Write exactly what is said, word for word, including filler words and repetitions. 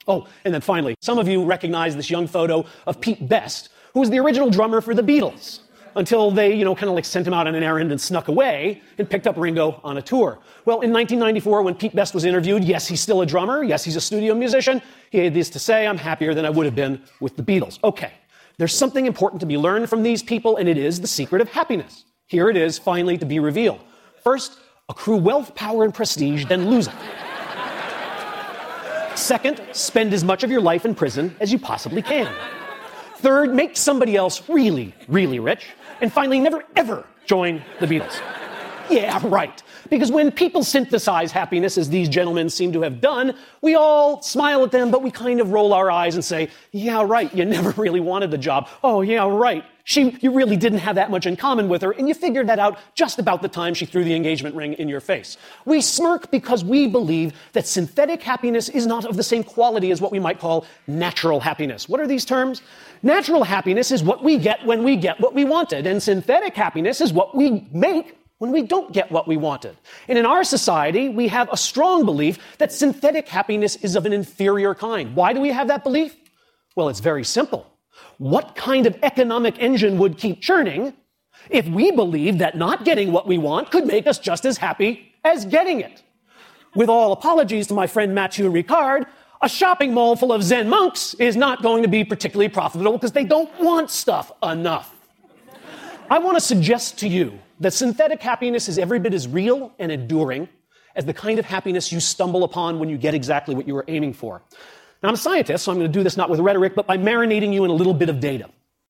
Oh, and then finally, some of you recognize this young photo of Pete Best, who was the original drummer for the Beatles, until they, you know, kind of like sent him out on an errand and snuck away and picked up Ringo on a tour. Well, in nineteen ninety-four, when Pete Best was interviewed, yes, he's still a drummer. Yes, he's a studio musician. He had this to say: I'm happier than I would have been with the Beatles. Okay, there's something important to be learned from these people, and it is the secret of happiness. Here it is, finally, to be revealed. First, accrue wealth, power, and prestige, then lose it. Second, spend as much of your life in prison as you possibly can. Third, make somebody else really, really rich. And finally, never, ever join the Beatles. Yeah, right. Because when people synthesize happiness, as these gentlemen seem to have done, we all smile at them, but we kind of roll our eyes and say, yeah, right, you never really wanted the job. Oh, yeah, right. She, you really didn't have that much in common with her, and you figured that out just about the time she threw the engagement ring in your face. We smirk because we believe that synthetic happiness is not of the same quality as what we might call natural happiness. What are these terms? Natural happiness is what we get when we get what we wanted, and synthetic happiness is what we make when we don't get what we wanted. And in our society, we have a strong belief that synthetic happiness is of an inferior kind. Why do we have that belief? Well, it's very simple. What kind of economic engine would keep churning if we believed that not getting what we want could make us just as happy as getting it? With all apologies to my friend Mathieu Ricard, a shopping mall full of Zen monks is not going to be particularly profitable because they don't want stuff enough. I want to suggest to you that synthetic happiness is every bit as real and enduring as the kind of happiness you stumble upon when you get exactly what you were aiming for. Now, I'm a scientist, so I'm going to do this not with rhetoric, but by marinating you in a little bit of data.